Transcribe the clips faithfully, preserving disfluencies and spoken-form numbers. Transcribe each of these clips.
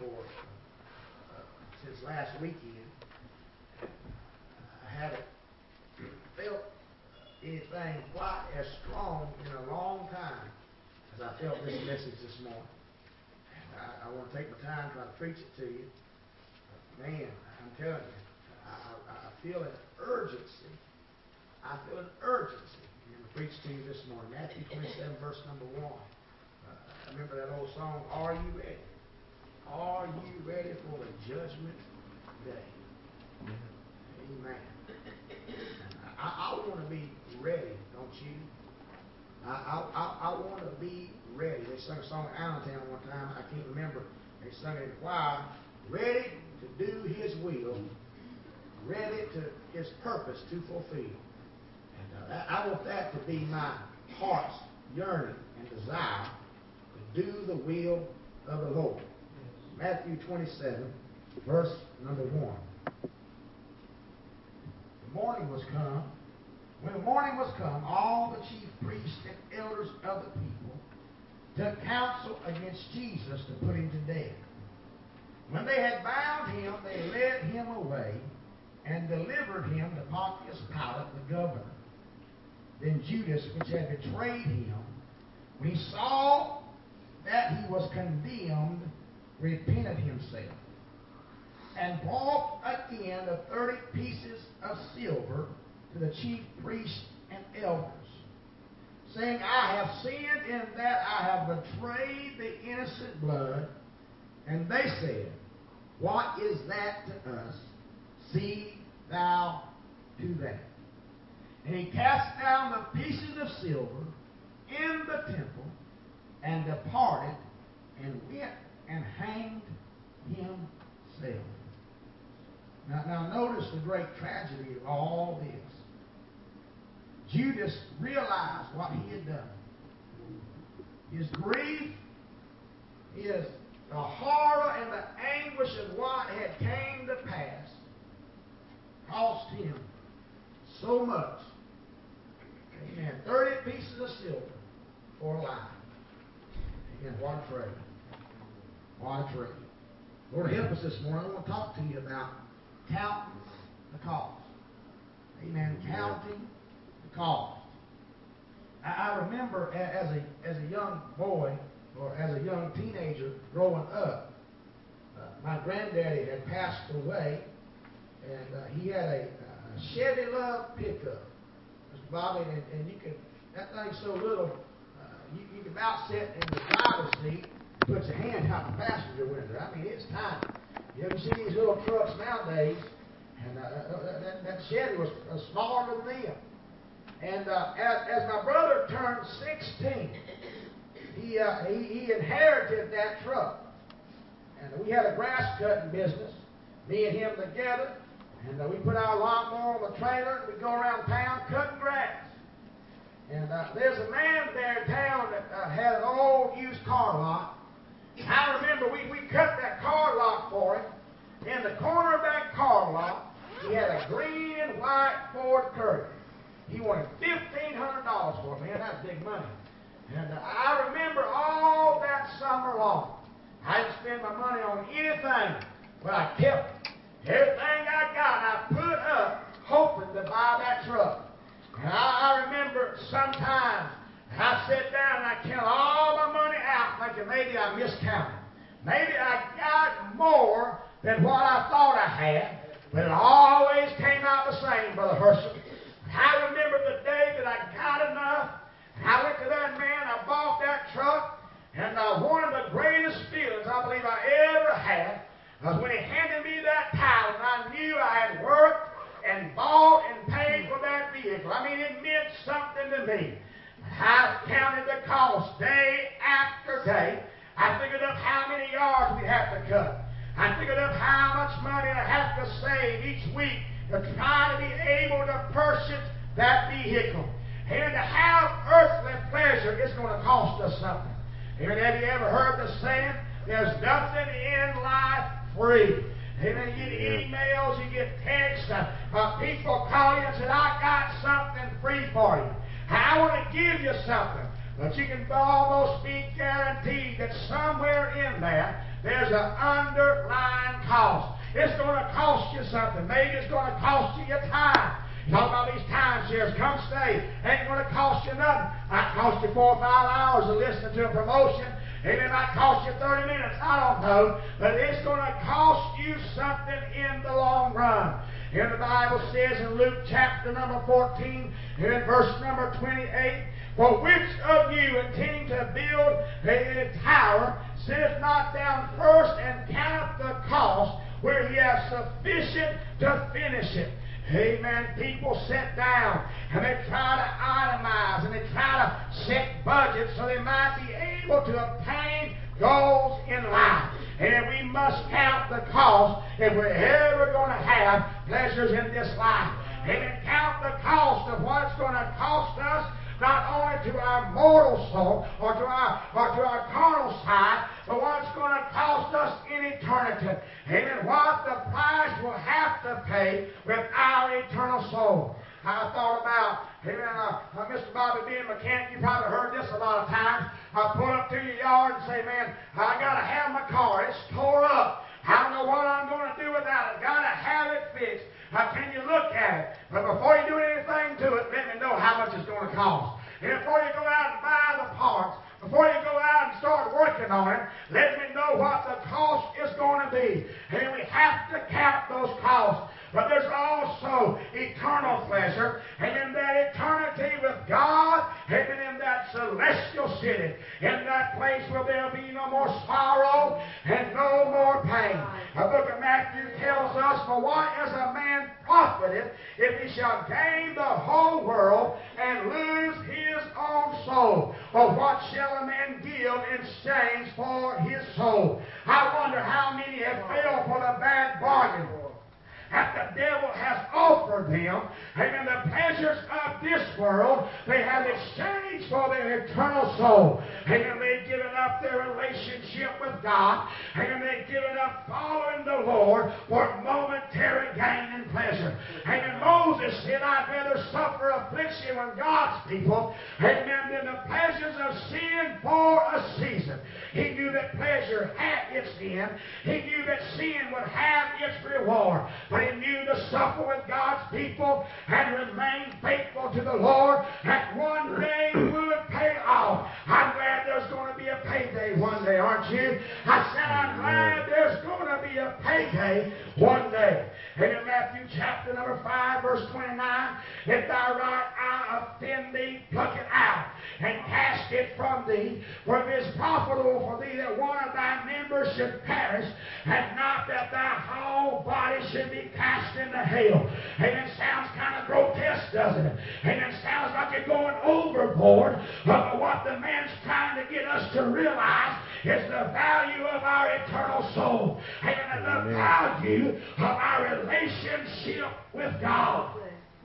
for uh, since last weekend. I haven't felt anything quite as strong in a long time as I felt this message this morning. And I, I want to take my time trying to preach it to you. But man, I'm telling you, I, I, I feel an urgency. I feel an urgency. I'm going to preach to you this morning. Matthew twenty-seven, verse number one. Uh, remember that old song, Are You Ready? Are you ready for the judgment day? Amen. I, I want to be ready, don't you? I, I, I, I want to be ready. They sung a song in Allentown one time. I can't remember. They sung it in the choir. Ready to do His will. Ready to His purpose to fulfill. And uh, I want that to be my heart's yearning and desire to do the will of the Lord. Matthew twenty-seven, verse number one. The morning was come. When the morning was come, all the chief priests and elders of the people took counsel against Jesus to put him to death. When they had bound him, they led him away and delivered him to Pontius Pilate, the governor. Then Judas, which had betrayed him, when he saw that he was condemned, repented himself, and brought again the thirty pieces of silver to the chief priests and elders, saying, I have sinned in that I have betrayed the innocent blood. And they said, What is that to us? See thou to that. And he cast down the pieces of silver in the temple, and departed, and went and hanged himself. Now, now notice the great tragedy of all this. Judas realized what he had done. His grief, his the horror and the anguish of what had came to pass cost him so much. Amen. Thirty pieces of silver for a lie. Amen. What a trade. What a trade. Lord, help us this morning. I want to talk to you about counting the cost. Amen. Counting the cost. I, I remember as a as a young boy or as a young teenager growing up, uh, my granddaddy had passed away, and uh, he had a, a Chevy Love pickup, Mister Bobby, and, and you could that thing's so little, uh, you, you could about sit in the driver's seat and put your hand out the passenger window. I mean, it's tiny. You ever see these little trucks nowadays? And uh, that, that Chevy was uh, smaller than them. And uh, as, as my brother turned sixteen, he, uh, he he inherited that truck. And we had a grass cutting business, me and him together. And uh, we put our lawnmower on the trailer, and we go around town cutting grass. And uh, there's a man there in town that uh, had an old used car lot. I remember we, we cut that car lot for him. In the corner of that car lot, he had a green and white Ford Courier. He wanted fifteen hundred dollars for it. Man, that's big money. And uh, I remember all that summer long. I didn't spend my money on anything, but I kept everything I got. I put up hoping to buy that truck. And I, I remember sometimes I sit down and I count all my money out thinking maybe I miscounted. Maybe I got more than what I thought I had, but it always came out the same, Brother Herschel. I remember the day that I got enough, and I went to that man, I bought that truck, and uh, one of the greatest feelings I believe I ever had was when he handed me that title, and I knew I had worked and bought and paid for that vehicle. I mean, it meant something to me. I counted the cost day after day. I figured up how many yards we have to cut. I figured up how much money I have to save each week to try to be able to purchase that vehicle. And to have earthly pleasure is going to cost us something. Amen. Have you ever heard the saying, there's nothing in life free? Amen. You get emails, you get texts, uh, uh, people call you and say, I got something free for you. I want to give you something. But you can almost be guaranteed that somewhere in there, there's there's an underlying cost. It's going to cost you something. Maybe it's going to cost you your time. You talk about these time shares. Come stay. Ain't going to cost you nothing. Might cost you four or five hours to listen to a promotion. And it might cost you thirty minutes. I don't know. But it's going to cost you something in the long run. And the Bible says in Luke chapter number fourteen, and in verse number twenty-eight, for which of you intending to build a tower sitteth not down first and counteth the cost, where he has sufficient to finish it? Amen. People sit down and they try to itemize and they try to set budgets so they might be able to obtain goals in life. And we must count the cost if we're ever going to have pleasures in this life. Amen. Count the cost of what it's going to cost us, not only to our mortal soul or to our or to our carnal side, but what it's going to cost us in eternity. Amen. What the price we'll have to pay with our eternal soul. I thought about, amen, uh, uh, Mister Bobby being a mechanic. You probably heard this a lot of times. I pull up to your yard and say, man, I got to have my car. It's tore up. I don't know what I'm going to do without it. Got to have it fixed. How can you look at it? But before you do anything to it, let me know how much it's going to cost. And before you go out and buy the parts, before you go out and start working on it, let me know what the cost is going to be. And we have to count those costs. But there's also eternal pleasure, and in that eternity with God, and in that celestial city, in that place where there'll be no more sorrow and no more pain. The book of Matthew tells us, for what is a man profited if he shall gain the whole world and lose his own soul? Or what shall a man give in exchange for his soul? I wonder how many have failed for the bad bargain that the devil has offered them, and in the pleasures of this world, they have exchanged for their eternal soul. And they've given up their relationship with God, and they've given up following the Lord for momentary gain and pleasure. And Moses said, I'd rather suffer affliction with God's people, amen, than the pleasures of sin for a season. He knew that pleasure had its end. He knew that sin would have its reward. But he knew to suffer with God's people and remain faithful to the Lord, that one day would pay off. I'm glad there's going to be a payday one day, aren't you? I said, I'm glad there's going to be a payday one day. And in Matthew chapter number five, verse twenty-nine, if thy right eye offend thee, pluck it out and cast it from thee. For it is profitable for thee that one of thy members should perish, and not that thy whole body should be cast into hell. And it sounds kind of grotesque, doesn't it? And it sounds like you're going overboard. But what the man's trying to get us to realize is the value of our eternal soul, and the value of our relationship with God.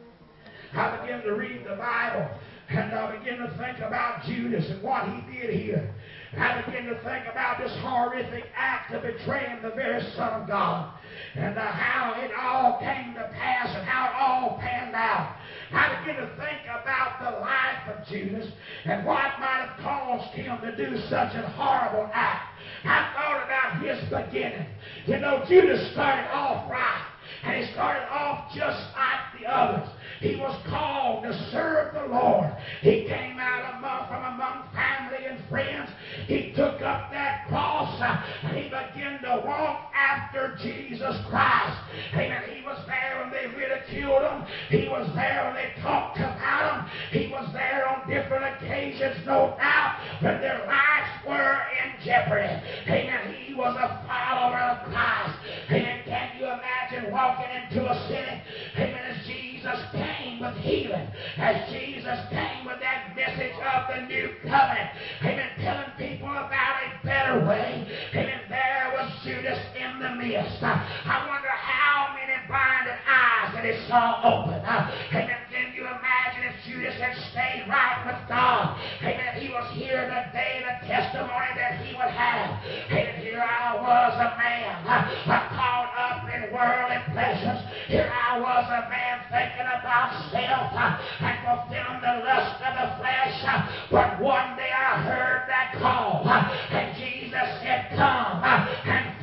I begin to read the Bible, and I begin to think about Judas and what he did here. And I begin to think about this horrific act of betraying the very Son of God, and uh, how it all came to pass and how it all panned out. I begin to think about the life of Judas and what might have caused him to do such a horrible act. I thought about his beginning. You know, Judas started off right, and he started off just like the others. He was called to serve the Lord. He came out among, from among family and friends. He took up that cross, uh, and he began to walk after Jesus Christ. Amen. He was there when they ridiculed him. He was there when they talked about him. He was there on different occasions, no doubt, when their lives were in jeopardy. Amen. He was a follower of Christ. Amen. Can you imagine walking into a city? Amen. As Jesus came with healing, as Jesus came with that message of the new covenant, amen, telling people about a better way, amen, there was Judas in the midst. I wonder how many blinded eyes that he saw open. Amen. Can you imagine if Judas had stayed right with God? Amen. He was here today, the testimony that he would have. Amen. Here I was, a man caught up in worldly pleasures. Here I was, a man thinking about self and fulfilling the lust of the flesh. But one day I heard that call, and Jesus said, come and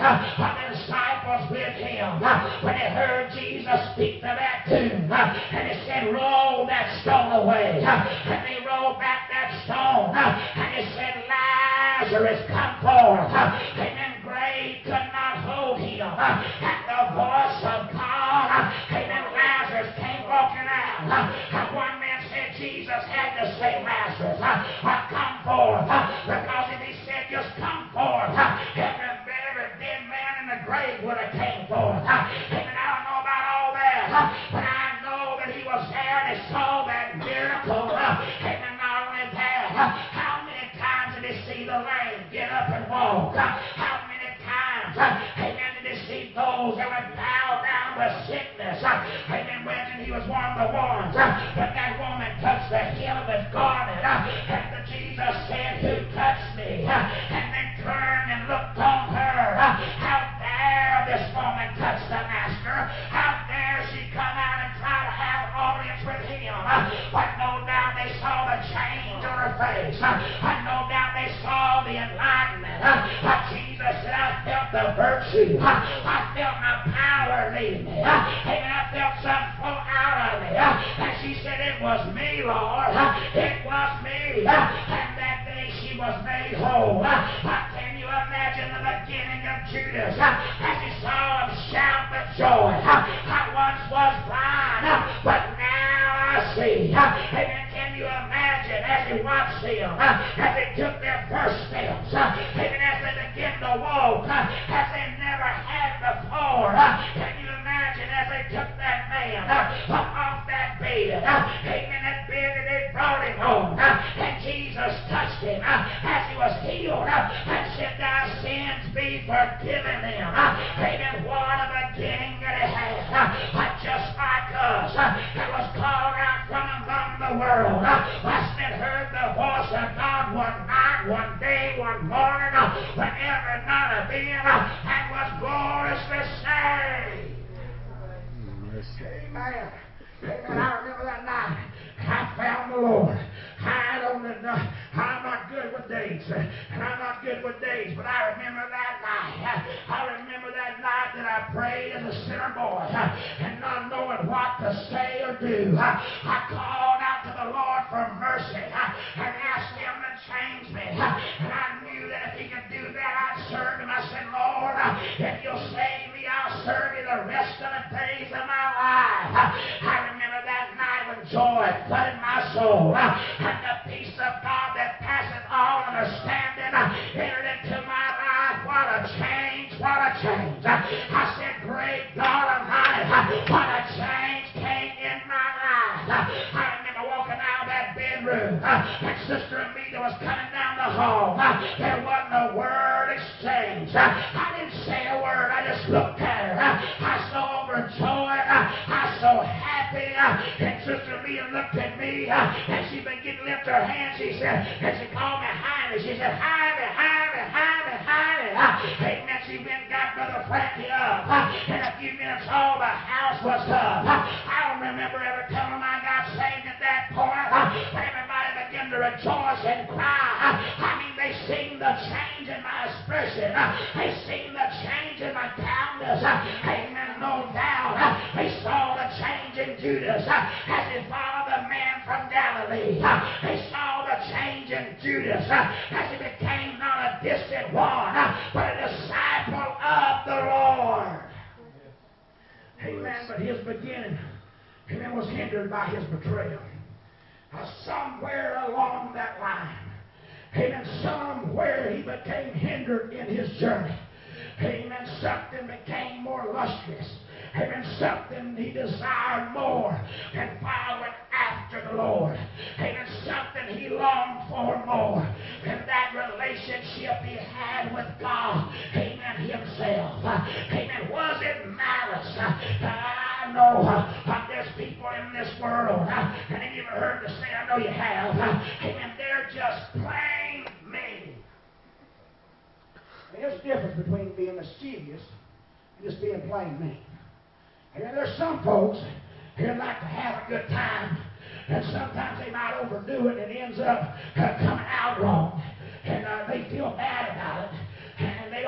of the disciples with him when they heard Jesus speak to that tomb. And he said, roll that stone away. And they rolled back that stone. And he said, Lazarus, come forth. Amen. Grave could not hold him. At the voice of God, amen, Lazarus came walking out. One man said Jesus had to say, Lazarus, come forth. Because if he said just come forth, every, every dead man in the grave would have came forth. Amen. I don't know about all that, but I know that he was there and he saw that miracle. Amen. Not only that, how many times did he see the lame get up and walk? How many times, amen, did he see those that were bowed down with sickness? Amen. When he was one of the ones, but that woman touched the hem of his garment, and the Jesus said, who touched me? And then turned and looked on her. How dare this woman touch the master? How dare she come out and try to have audience with him? But no doubt they saw the change on her face. But no doubt they saw the enlightenment. But Jesus said, I felt the virtue. I felt my power leave me. Amen. I felt something flow out of me. And she said, it was me, Lord. It was me. And that day she was made whole. Can you imagine the beginning of Judas as he saw him shout with joy? I once was blind, but now I see. Amen. Can you imagine as he watched them, as they took their first steps, even as they began to walk, as they never had before? Can you imagine as they took that man off that bed, amen, that bed that they brought him home, and Jesus touched him as he was healed, and said, thy sins be forgiven them. Amen. What a beginning that he had, just like us, that was called out from among the world. Must have heard the voice of God one night, one day, one morning, whenever none of them, and was gloriously saved. Amen. Amen. I remember that night. I found the Lord. I don't know. I'm not good with dates. And I'm not good with days. But I remember that night. I remember that night that I prayed as a sinner boy. And not knowing what to say or do. I called out to the Lord for mercy. And asked him to change me. And I knew that if he could do that, I'd serve him. I said, Lord, if you'll save me, I'll serve you the rest of the days of my life. I remember that night when joy flooded my soul. And the peace of God that passeth all understanding entered into my life. What a change, what a change. I said, great God Almighty, what a change came in my life. I remember walking out of that bedroom, and Sister Amita was coming down the hall. There wasn't a word exchanged. I didn't say a word. I just looked at her. I so overjoyed. I so happy. And Sister Amita looked at me, and she began to lift her hands. She said, and she called me Heine. She said, Heine, Heine, Heine, Heine. Amen. She went and got Brother Frankie up. In a few minutes, all the house was up. I don't remember ever telling them I got saved at that point. But everybody began to rejoice and cry. I mean, they seen the change in my expression. They seen the change in my countenance. Amen. No doubt. They saw the change in Judas as he followed the man from Galilee. They saw the change in Judas as he became not a distant one, but a disciple of the Lord. Amen. But his beginning, amen, was hindered by his betrayal. Uh, somewhere along that line, amen, somewhere he became hindered in his journey. Amen. Something became more lustrous. Amen. Something he desired more and following after the Lord. Amen. Something he longed for more. And that relationship he had with God. Amen. Himself. Amen. Was it malice? I know uh, there's people in this world, uh, and have you ever heard me say, I know you have, uh, amen, they're just plain mean. And there's a difference between being mischievous and just being plain mean. And there's some folks who like to have a good time, and sometimes they might overdo it and it ends up uh, coming out wrong. And uh, they feel bad about it, and they don't know what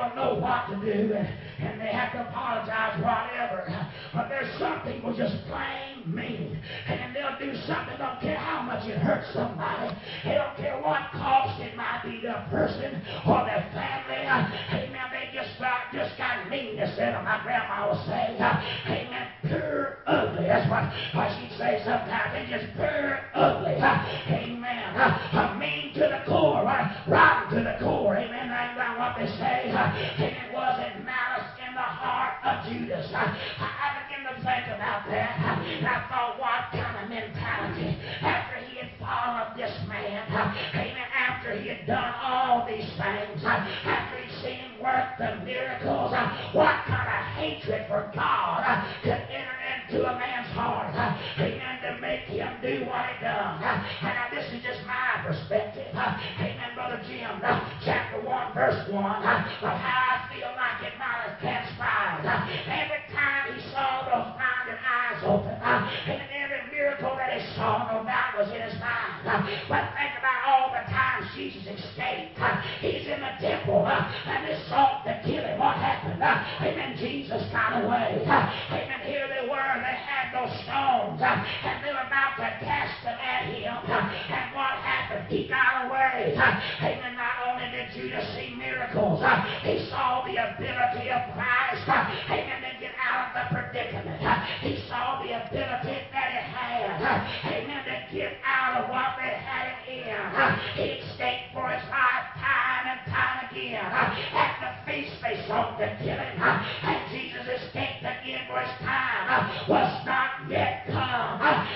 what to do, and, and they have to apologize, whatever. But there's some people just plain mean, and they'll do something, don't care how much it hurts somebody. They don't care what cost it might be to a person or their family. Amen. They just got, just got meanness in them. My grandma would say, amen, pure ugly. That's what, what she'd say sometimes. They just pure ugly. Amen. Uh, mean to the core. Right? Rotten to the core. Amen. That's not what they say. And it wasn't malice in the heart of Judas. I, I began to think about that. And I thought, what kind of mentality? After he had followed this man, amen, after he had done all these things, after he'd seen him work the miracles, what kind of hatred for God could enter into a man's heart? Amen, to make him do what he done. And now this is just my perspective. Amen, Brother Jim, chapter one, verse one, of how I feel like it might have transpired. Every time he saw those blinded eyes open, and every miracle that he saw, no doubt, was in his mind. But think about all the times Jesus escaped. He's in the temple, and they sought to kill him. What happened? Amen, Jesus got away. Amen, here they were, they had those stones, and they were about to cast them at him. And what happened? He got away. Amen, not only did Judas see miracles, he saw the ability of Christ. Amen, to get out of the predicament. He saw the ability that he had. Amen, to get out of what they had him in. He escaped for his life time and time again. At the feast they sought to kill him. And Jesus escaped again for his time was not yet come.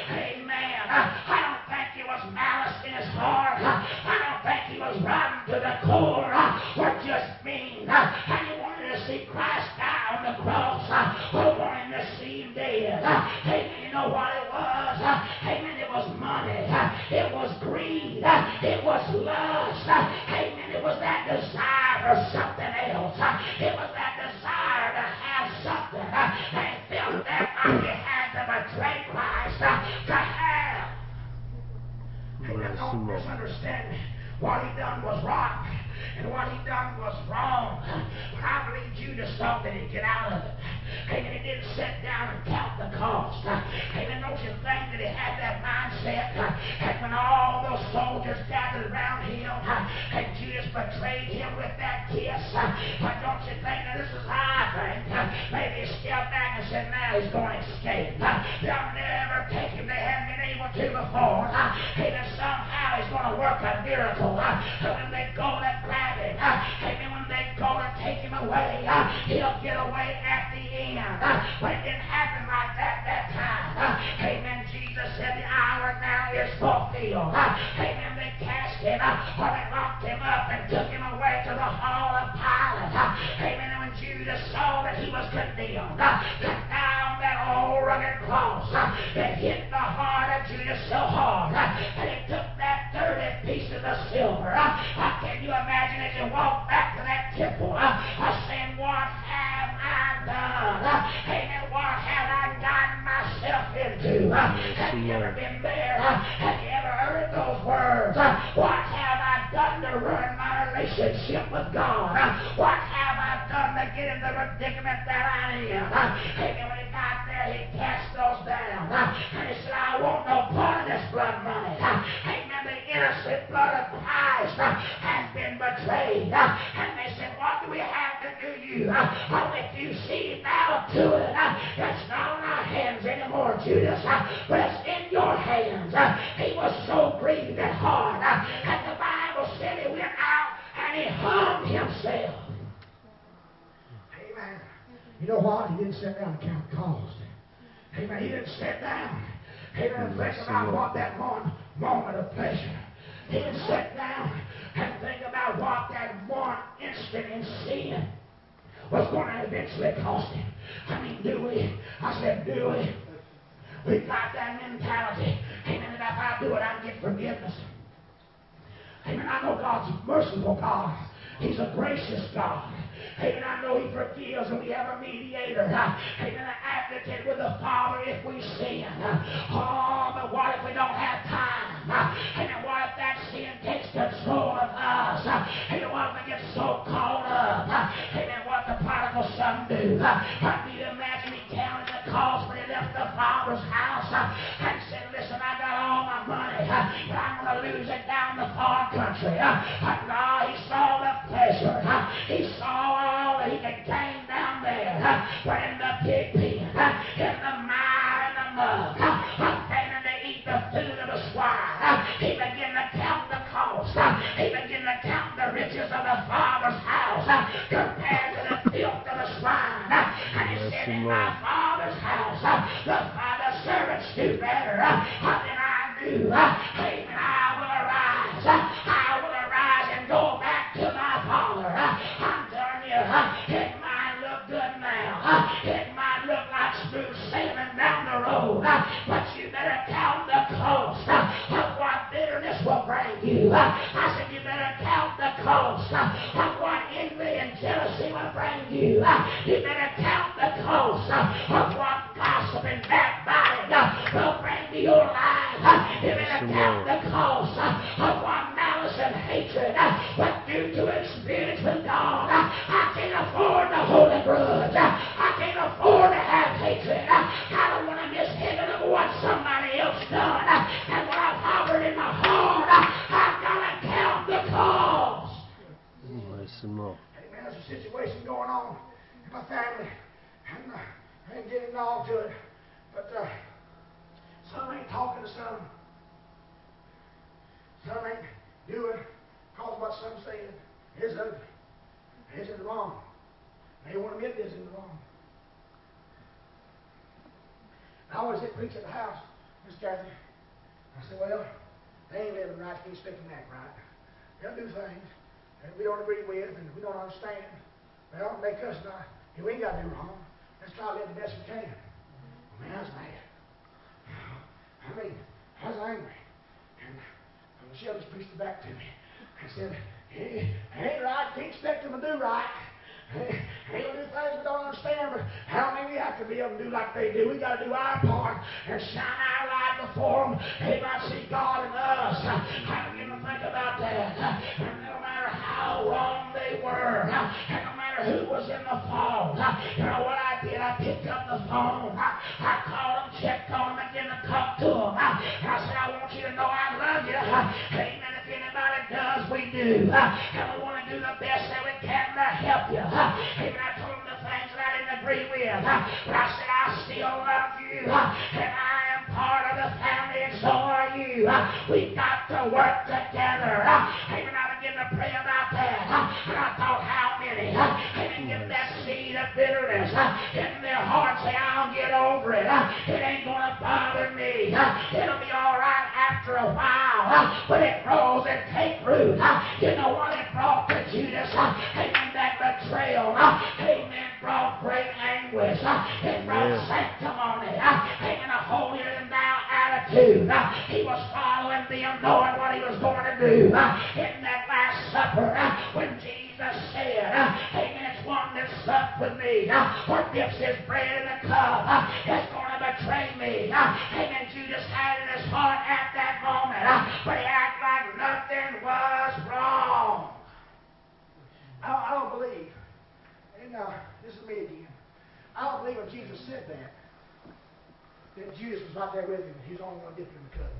Amen. I don't think it was malice in his heart. I don't think he was rotten to the core or just mean. And he wanted to see Christ die on the cross or wanted to see him dead. Amen. You know what it was? Amen. It was money. It was greed. It was lust. Amen. It was that desire for something else. It was that desire to have something. And he felt that like he had to betray Christ to have. Amen. Don't misunderstand me. What he done was wrong, and what he done was wrong. But I believe Judas thought that he'd get out of it. Amen. He didn't sit down and count the cost. Amen. Don't you think that he had that mindset? And when all those soldiers gathered around him, and Judas betrayed him with that kiss, but don't you think that this is how I think? Maybe he stepped back and said, now he's going to escape. They'll never take him. They haven't been able to before. Amen. Somehow he's going to work a miracle. When they go to grab him, amen, when they go to take him away, he'll get away at the end. But it didn't happen like that that time. Amen. Jesus said the hour now is fulfilled. Amen. They cast him, or they locked him up and took him away to the hall of Pilate. Amen. And when Judas saw that he was condemned, down that old rugged cross, it hit the heart of Judas so hard, and he took that thirty pieces of silver. Uh, can you imagine as you walk back to that temple, uh, uh, saying, what have I done? Uh, amen. What have I gotten myself into? Uh, have you ever been there? Uh, have you ever heard those words? Uh, what have I done to ruin my relationship with God? Uh, what have I done to get in the predicament that I am? Uh, amen. When he got there, he cast those down. Uh, and he said, I want no part of this blood money. Uh, amen. The innocent blood of Christ uh, has been betrayed. Uh, and they said, what do we have to do you? Uh, oh, if you see now to it, uh, it's not on our hands anymore, Judas, uh, but it's in your hands. Uh, he was so grieved at heart. Uh, and the Bible said he went out and he hung himself. Amen. You know what? He didn't sit down and count the cost. Amen. He didn't sit down. He didn't think about what that one moment of pleasure. He didn't sit down and think about what that one instant in sin was going to eventually cost him. I mean, do we? I said, do we? We've got that mentality. Amen. And if I do it, I get forgiveness. Amen. I know God's a merciful God. He's a gracious God. Amen. I know he forgives, and we have a mediator. Amen. An advocate with the Father if we sin. Oh, but what if we don't have time? Amen. What if that sin takes control of us? Amen. What if we get so caught up? Amen. What the do. Do you imagine he counted the cost when he left the Father's house and said, listen, I got all my money, but I'm going to lose it down the far country. No, he saw the pleasure. He saw all that he could gain down there. But in the pig pen, in the mire and the mud, planning to eat the food of the swine, he began to count the cost. He began to count the riches of the Father's house compared to the filth of the swine. And he said, in my Father's house, the Father servants do better than I do. Amen. I will arise. I will arise and go back to my Father. I'm telling you, it might look good now. It might look like smooth sailing down the road, but you better count the cost of what bitterness will bring you. I said you better count the cost of what envy and jealousy will bring you. You better count the cost of what gossip and backbiting will bring to your life. You better count the cost of what malice and hatred will do to experience with God. I can't afford to hold a grudge. I can't afford to have hatred. I don't want to miss heaven of what somebody else done. And when I've harbored in my heart, I've got to count the cost. Amen. There's a situation going on in my family. And uh, I ain't getting on to it. But uh, son ain't talking to son. Son ain't doing because of what son said. It's ugly. It's in the wrong. They won't admit this in the wrong. I always did preach at the house, Miss Kathy. I said, well, they ain't living right. You expect them to act right. They'll do things that we don't agree with and we don't understand. Well, make us not. We ain't got to do wrong. Let's try to live the best we can. Man, I was mad. I mean, I was angry. And Michelle just preached it back to me. I said, it ain't right. Can't expect them to do right. They'll do things we don't understand, but how many we have to be able to do like they do? We got to do our part and shine our light before them. They might see God in us. I begin to think about that. And no matter how wrong they were, and no matter who was in the fault, you know what I did? I picked up the phone. I called them, checked on them, and began to talk to them. And I said, I want you to know I love you. Amen. If anybody does, we do. And we want to do the best that we can to help you. Even I told them the things that I didn't agree with. But I said, I still love you. And I am part of the family, and so are you. We've got to work together. Even I began to pray about that. And I thought, how many? Even get that seed of bitterness in their heart. Say, I'll get over it. It ain't going to bother me. It'll be all right after a while. But it grows and takes root. You know what it brought to Judas? Amen. That betrayal. Amen. Brought great anguish. It brought yeah. sanctimony. Amen. A holier than thou attitude. He was following them, knowing what he was going to do. In that Last Supper, when Jesus said, amen, it's one that supped with me, or dips his bread in the cup, is going to betray me. Amen. Judas had it in his heart at that moment, but he acted like nothing was wrong. I don't, I don't believe, and uh, this is me again, I don't believe when Jesus said that, that Judas was right there with him. He was only going to dip in the cup.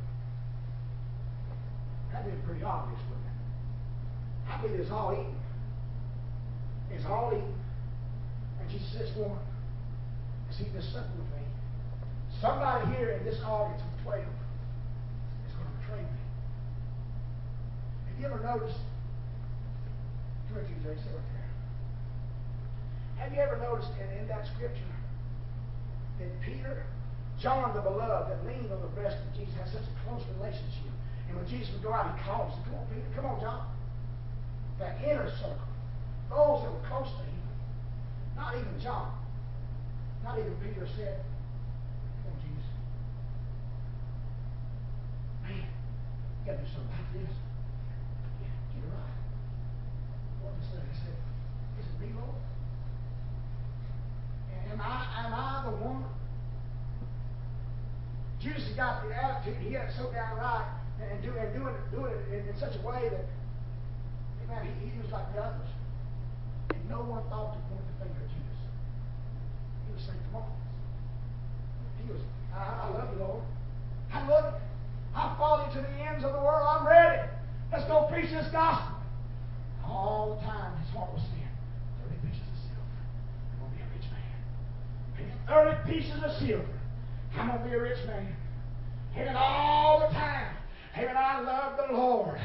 That'd be pretty obvious, wouldn't it? I believe it's all eaten. It's all eaten. And Jesus says, one, is eating this supper with me. Somebody here in this audience of twelve is going to betray me. Have you ever noticed? Come here, Jay, sit right there. Have you ever noticed in, in that scripture that Peter, John the beloved, that leaned on the breast of Jesus, had such a close relationship? And when Jesus would go out, he called him, come on, Peter, come on, John. That inner circle, those that were close to him, not even John, not even Peter said, come on, Jesus. Man, you got to do something about this. Yeah, get it right. What did he say? He said, is it me, Lord? Am I, am I the one? Jesus got the attitude, he had it so down right, and, do, and doing, it, doing it in, in such a way that, man, he, he was like the others. And no one thought to point the finger at Jesus. the same tomorrow. He goes, I, I love you, Lord. I love you. I follow you to the ends of the world. I'm ready. Let's go preach this gospel. All the time his heart was saying, thirty pieces of silver. I'm going to be a rich man. And thirty pieces of silver. I'm going to be a rich man. And all the time. And I love the Lord.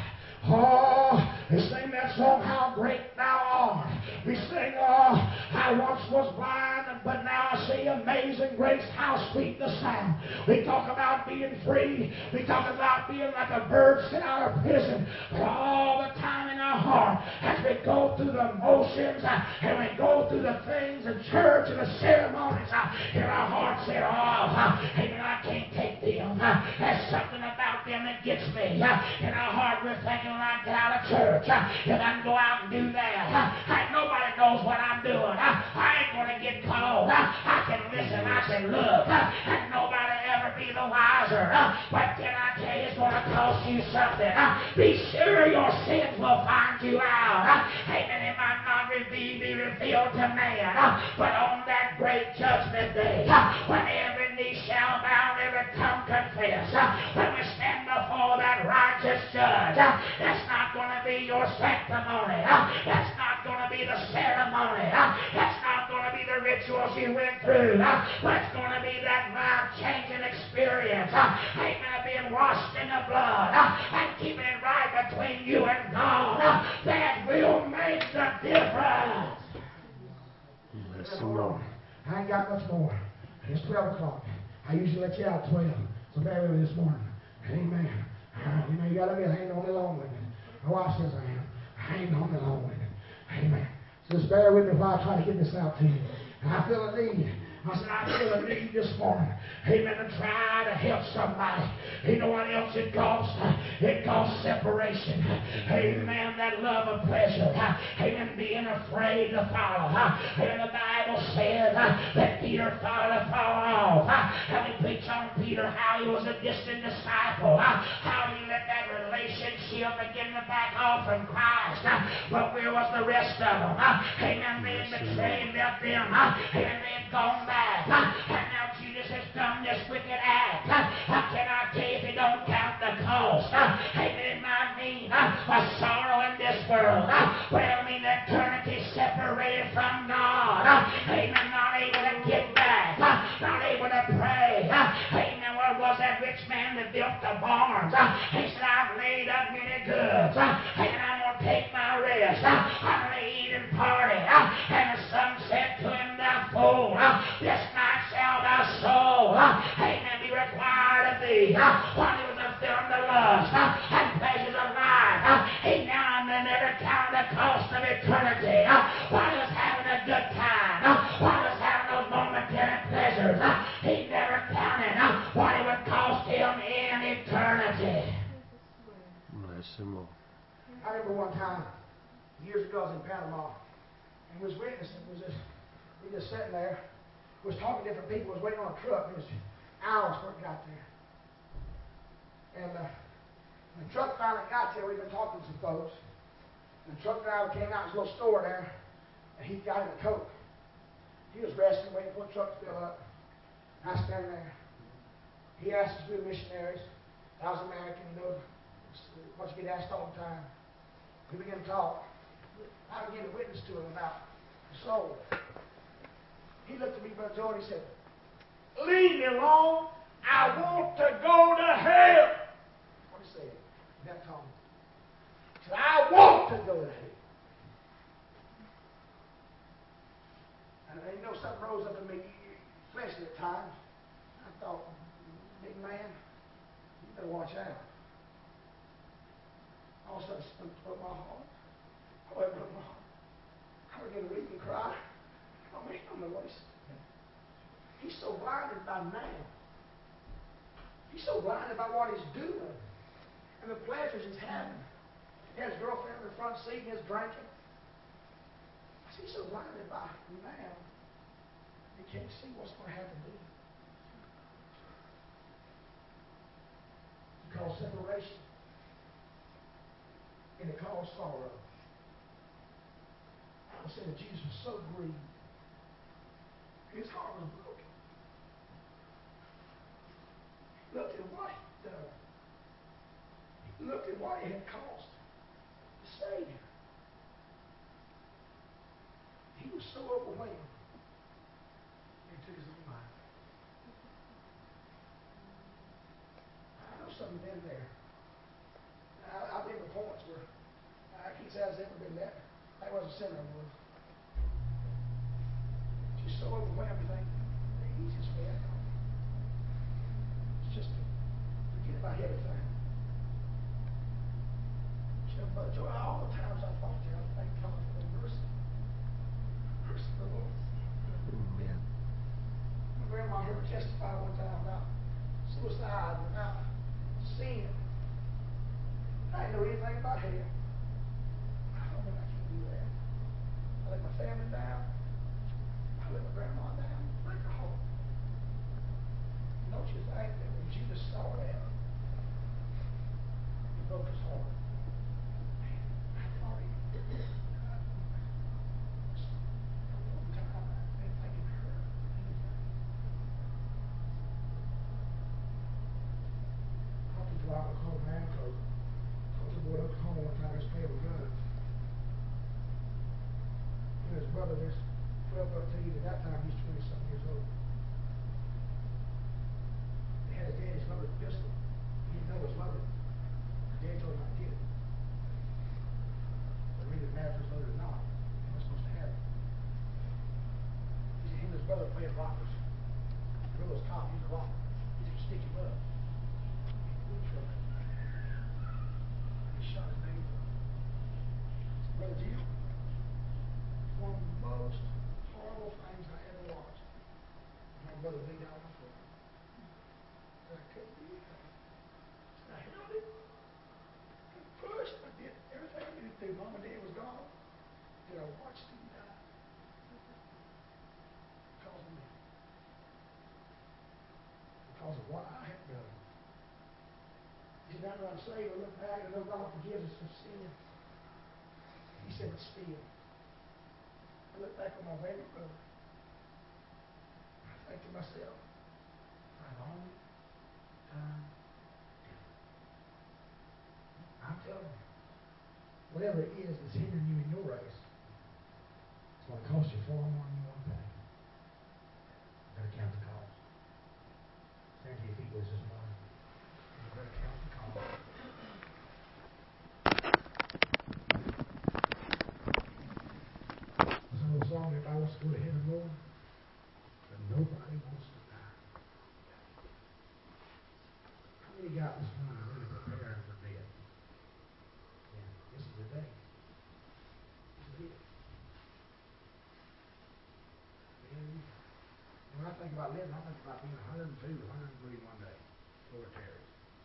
Oh, we sing that song, How Great Thou Art. We sing, oh, I once was blind, but now I see amazing grace, how sweet the sound. We talk about being free. We talk about being like a bird sent out of prison. But all the time in our heart, as we go through the motions, uh, and we go through the things in church and the ceremonies, uh, in our heart say, oh, uh, amen, I can't take them. Uh, there's something about them that gets me. Uh, in our heart, we're thinking, when I get out of church, uh, if I can go out and do that, uh, ain't nobody knows what I'm doing. Uh, I ain't going to get called. Uh, I can listen, I can look, uh, and nobody ever be the wiser. Uh, but can I tell you, it's going to cost you something. Uh, be sure your sins will find you out. Uh, amen. It might not be, be revealed to man, uh, but on that great judgment day, uh, when every knee shall bow and every tongue confess, uh, when we stand before that righteous judge, uh, that's not going to be your sanctimony. Uh, that's not going to be the ceremony. Uh, that's not going to be the rituals you went through. Uh, but it's going to be that life-changing experience. Uh, amen. Being washed in the blood uh, and keeping it right between you and God. Uh, that will make the difference. Yes, Lord. I ain't got much more. It's twelve o'clock. I usually let you out at twelve. So bear with me this morning. Amen. Uh, you know, you got to be hanging on me long with it. My wife says I am. Hanging on me long with it. Amen. So just bear with me while I try to get this out to you. And I feel a need. I said, I feel a need this morning. Amen. To try to help somebody. You know what else it costs? It costs separation. Amen. That love of pleasure. Amen. Being afraid to follow. And the Bible said that Peter followed fall off. And we preach on Peter how he was a distant disciple. How he let that relationship begin to back off from Christ. But where was the rest of them? Amen. They had betrayed, left them. Amen. They had gone back. And now Judas has done this wicked act. Can I tell you, if you don't count the cost, amen, it might mean a sorrow in this world, but it'll mean eternity separated from God. Amen. Not able to get back. Not able to pray. Amen. Where was that rich man that built the barns? He said, I've laid up many goods. Amen. I'm going to take my rest. I'm going to eat and party. And the son said to him, thou fool, this night shall thy soul, amen, be required of thee. While he was fulfilling the lust and pleasures of life, he now and then never counted the cost of eternity. While he was having a good time, while he was having those momentary pleasures, he never counted what it would cost him in eternity. Bless him, Lord. I remember one time, years ago, I was in Panama, and was witnessing, was just, we just sitting there, was talking to different people, was waiting on a truck. It was hours before it got there. And uh, when the truck finally got there, we'd been talking to some folks. And the truck driver came out to his little store there, and he got him a Coke. He was resting, waiting for the truck to fill up. And I was standing there. He asked us to be missionaries. I was American, you know, what you get asked all the time. We began to talk. I began to witness to him about the soul. He looked at me, Brother Joe, and he said, leave me alone. I want to go to hell. That's what he said. That told me. He said, I want to go to hell. And you know, something rose up in me, fleshly at times. I thought, big man, you better watch out. All of a sudden, something broke my heart. Oh, it broke my heart. I began to weep and cry. Oh, man, I don't know what he's saying. He's so blinded by man. He's so blinded by what he's doing and the pleasures he's having. He has his girlfriend in the front seat and he's drinking. He's so blinded by man, he can't see what's going to happen to him. It's called separation. And it caused sorrow. I was saying that Jesus was so grieved His heart was broken. He looked at what he'd done. He looked at what it had cost to save him. He was so overwhelmed. He took his own life. I know some of you been there. I, I've been to points where I can't say I've ever been there. That was a sinner I was. Just so overwhelmed, you think the easiest way out is just to forget about everything. Just, but joy, all the times I thought there, I thank God for the mercy. Mercy of the Lord. Amen. My grandma heard her testify one time about suicide and about sin. I didn't know anything about hell. I thought, man, I can't do that. I let my family down. I let my grandma down. Break her heart. Don't you think that when Jesus saw that, it broke his heart? Man, I thought he did this. One time, I didn't think it hurt anything. I talked to Dwight Oklahoma man code. Talked to the boy at Oklahoma one time, he was playing with guns. And his brother, this twelve, thirteen, at that time he's twenty something years old. They had his daddy's loaded pistol. He didn't know it was loaded. His dad told him not to get it. But really didn't matter if it was loaded or not. He was supposed to have it. He said, him and his brother playing rockers. The brother's cop, he's a rocker. He said, stick him up. He truck. He shot his name. Brother Jim, one of the most horrible things I ever watched. My brother laid down on the floor. And I couldn't do anything. I held him. I pushed. I did everything I needed to do. Mom and Dad was gone. And I watched him die. Because of me. Because of what I had done. He said, now that I'm saved, I look back and I know God forgives us for sin. He said, but still, I look back on my baby brother. I think to myself, I've only done good. I'm telling you, whatever it is that's hindering you in your race, it's going to cost you far more than you want to pay. You better count the cost. Stand to your feet with us this morning. You better count the cost. The song that I wants to go to heaven, Lord, but nobody wants to die. How many got this morning really preparing for death? Yeah, this is the day. This is it. And when I think about living, I think about being one hundred two, one hundred three one day. Lord tarries.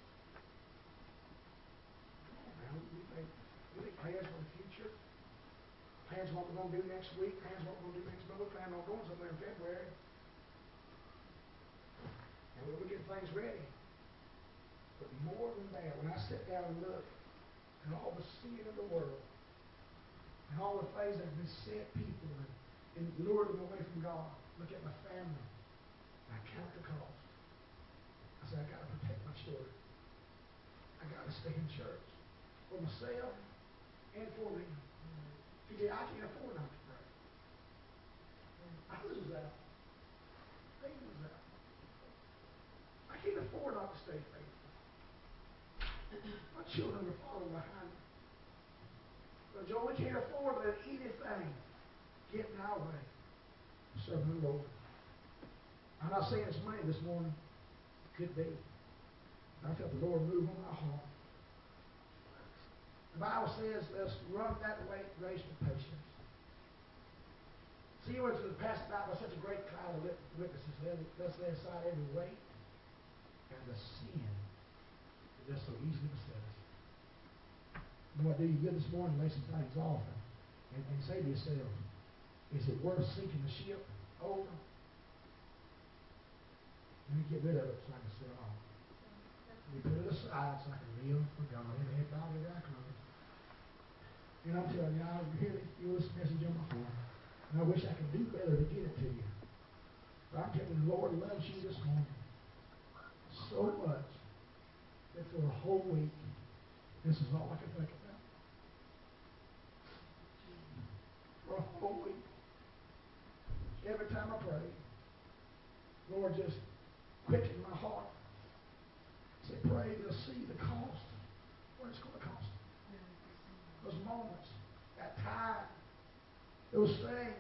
Come on now, we make, we make plans for the future. Plans what we're going to do next week, plans what we're going to do next month. We're planning on going somewhere in February. And we'll get things ready. But more than that, when I sit down and look at all the sin of the world, and all the things that have beset people and, and lured them away from God, look at my family, and I count the cost. I said, I got to protect my children. I got to stay in church for myself and for them. He said, I can't afford not to pray. I lose out. They lose out. I can't afford not to stay faithful. My children are falling behind me. But Joe, we can't afford to let anything get in our way. Serving the Lord. I'm not saying it's money this morning. It could be. I felt the Lord move on my heart. The Bible says, let's run that race with patience. See, when it's passed about by such a great cloud of witnesses, let's lay aside every weight and the sin that does so easily beset us. You know what, do you good this morning? Lay some things off and, and say to yourself, is it worth sinking the ship over? Let me get rid of it so I can sail on. Let me put it aside so I can live for God. Every head bowed, every eye closed. And I'm telling you, I really feel this message on my heart. And I wish I could do better to get it to you. But I'm telling you, the Lord loves you this morning so much that for a whole week, this is all I can think about. For a whole week. Every time I pray, Lord, just quicken my heart. Say, pray to see the cost, what it's going to cost. Those moments, that time, those things.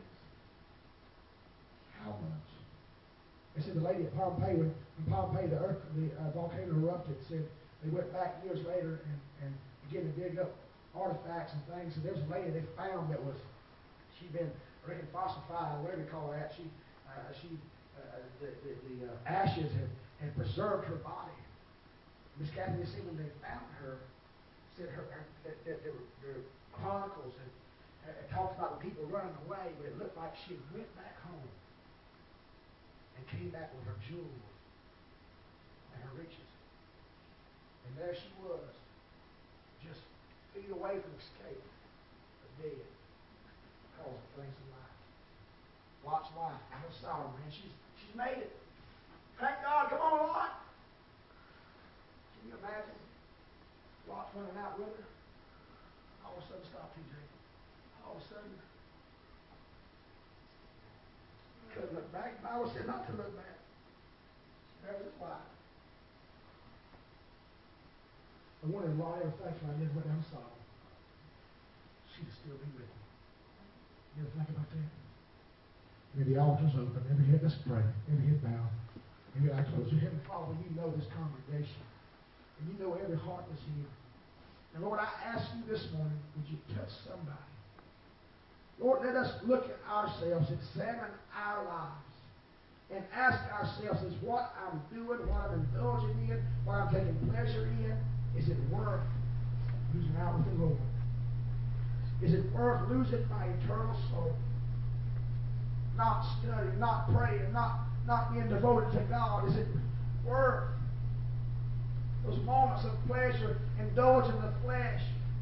How much? They said the lady at Pompeii, when, when Pompeii, the earth, the uh, volcano erupted, said they went back years later and, and began to dig up artifacts and things. And there's a lady they found that was, she'd been, I reckon, fossified, whatever you call that. She, uh, she, uh, the, the, the uh, ashes had, had preserved her body. Miss Kathy, you see, when they found her, said her, her that, that there, were, there were chronicles and it talks about the people running away, but it looked like she went back home and came back with her jewels and her riches. And there she was, just feet away from escape, but dead because of things in life. Lot's wife, out of Sodom, man, she's she's made it. Thank God, come on, Lot. Can you imagine? Lot's running out with her. All of a sudden, stop, T J. All of a sudden, couldn't look back. The Bible said not to look back. There was his wife. I wonder if Lot ever thinks when I did went down Sodom, she'd still be with me. You ever think about that? Maybe the altar's open. Every head, let's pray. Every head bow. Every eye closed. Your Heavenly Father, you know this congregation. And you know every heart that's here. And Lord, I ask you this morning, would you touch somebody? Lord, let us look at ourselves, examine our lives, and ask ourselves, is what I'm doing, what I'm indulging in, what I'm taking pleasure in, is it worth losing out with the Lord? Is it worth losing my eternal soul? Not studying, not praying, not, not being devoted to God. Is it worth those moments of pleasure, indulging the flesh?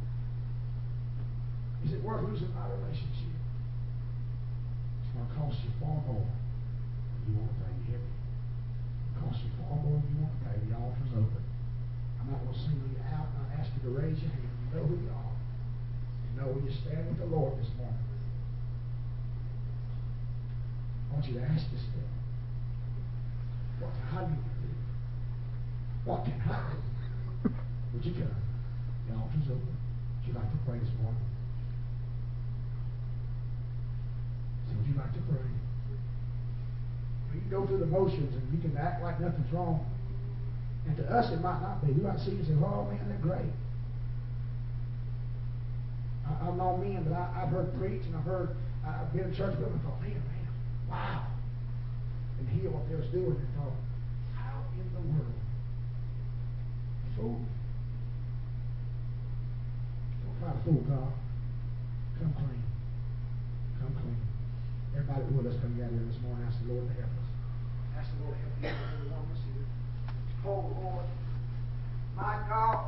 Is it worth losing my relationship? It's going to cost you far more than you want to pay. You hear me? It costs you far more than you want to pay. The altar's open. I'm not going to single you out. I'm not asking you to raise your hand. You know who you are. You know where you stand with the Lord this morning. I want you to ask this thing. What can I do for you? What can I do? Would you come? The altar's open. Would you like to pray this morning? So would you like to pray? You can go through the motions and you can act like nothing's wrong. And to us it might not be. We might see you and say, oh man, they're great. I, I've known men that I, I've heard preach and I've heard, I've been in church with them and thought, man, man. Wow. And hear what they was doing and thought, how in the world? Fool. Don't try to fool God. Come clean. Come clean. Everybody with us come together this morning. Ask the Lord to help us. Ask the Lord to help you. Everyone that's here. Oh Lord, my God.